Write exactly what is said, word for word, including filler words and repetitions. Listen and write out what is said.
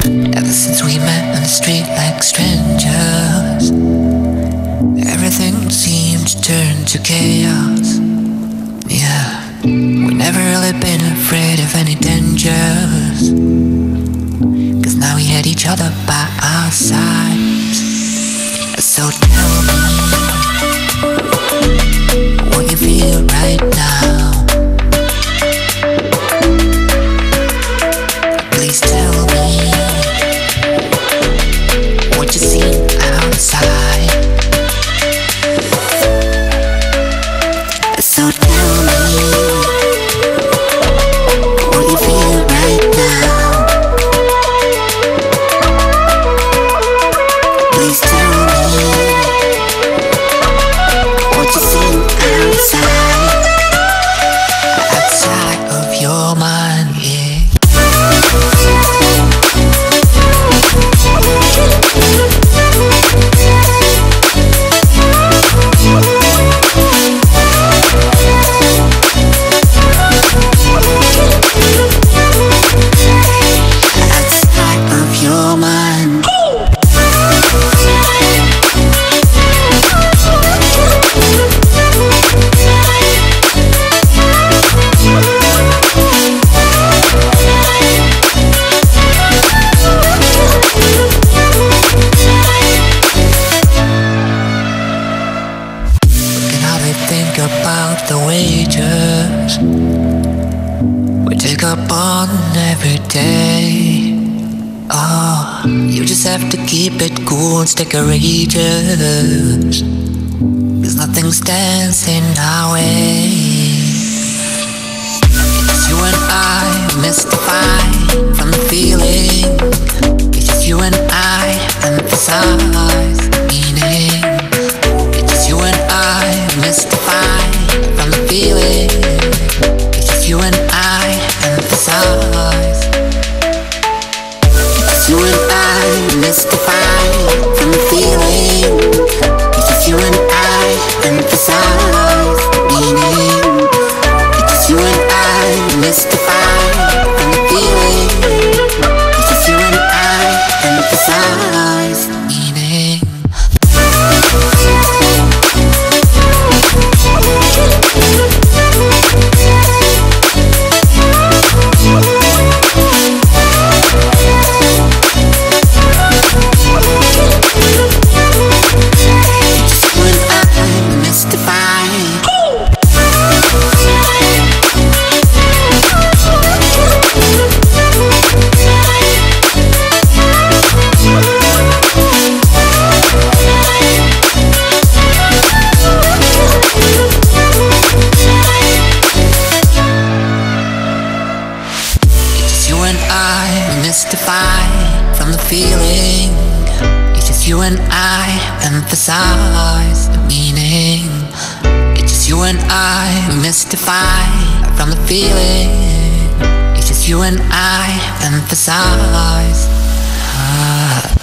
Ever since we met on the street like strangers, everything seemed to turn to chaos. Yeah, we never really been afraid of any dangers, cause now we had each other by our sides. So tell me what you feel right now. Please tell me what you see outside. So tell me what you feel right now. Please tell me what you see outside. Outside of your mind, yeah. Think about the wages we take up on every day. Oh, you just have to keep it cool and stay courageous, cause nothing stands in our way. It's you and I, mystified from the feeling. It's just you and I, emphasize meaning. You and I, mystified from the feeling. It's just you and I, emphasize. It's you and I, mystified from the feeling. It's just you and I, emphasize meaning. It's just you and I, mystified from the feeling. It's just you and I, emphasize meaning. Mystified from the feeling. It's just you and I, emphasize the meaning. It's just you and I, mystified from the feeling. It's just you and I, emphasize. Ah.